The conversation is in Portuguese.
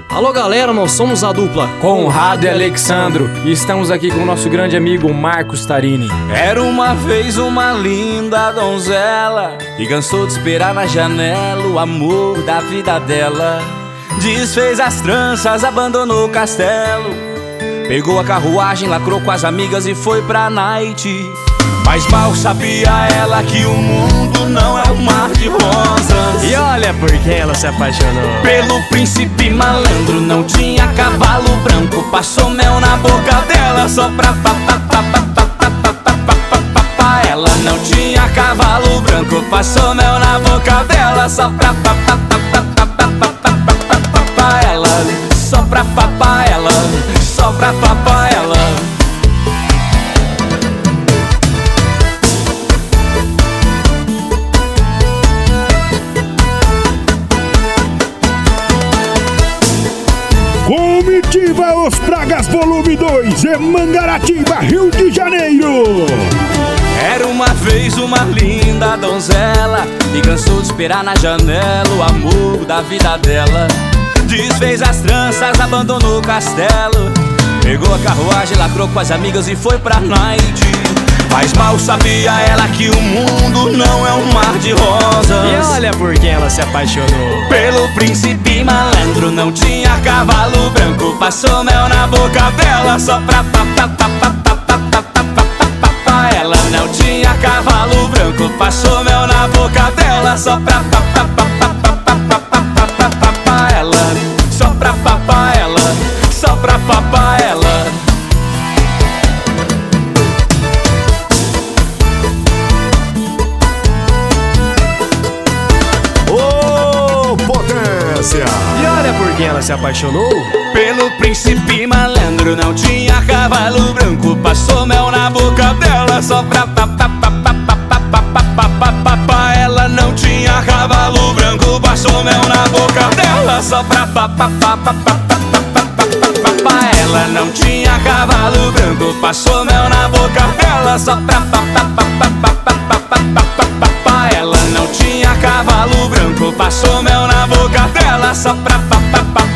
Alô galera, nós somos a dupla Conrado e Alexandro, e estamos aqui com o nosso grande amigo Marcos Tarini. Era uma vez uma linda donzela que cansou de esperar na janela o amor da vida dela. Desfez as tranças, abandonou o castelo, pegou a carruagem, lacrou com as amigas e foi pra night. Mas mal sabia ela que o mundo não é um mar de rosas. E olha por que ela se apaixonou. Pelo príncipe malandro, não tinha cavalo branco, passou mel na boca dela só pra ela. Não tinha cavalo branco, passou mel na boca dela só pra ela. Só pra papar ela, só pra papar ela. Comitiva Os Pragas Volume 2 em Mangaratiba, Rio de Janeiro. Era uma vez uma linda donzela que cansou de esperar na janela o amor da vida dela. Desfez as tranças, abandonou o castelo, pegou a carruagem, lacrou com as amigas e foi pra night. Mas mal sabia ela que o mundo não é um mar de rosas. E olha por que ela se apaixonou. Pelo príncipe malandro, não tinha cavalo branco, passou mel na boca dela só pra ela. Não tinha cavalo branco, passou mel na boca dela só pra ela. Só pra papar ela, só pra papar ela. E olha por que ela se apaixonou. Pelo príncipe malandro, não tinha cavalo branco, passou mel na boca dela só pra ela. Não tinha cavalo branco, passou mel na boca dela só pra ela. Não tinha cavalo branco, passou mel na boca dela só pra ela. Não tinha cavalo branco, passou mel na boca dela só pra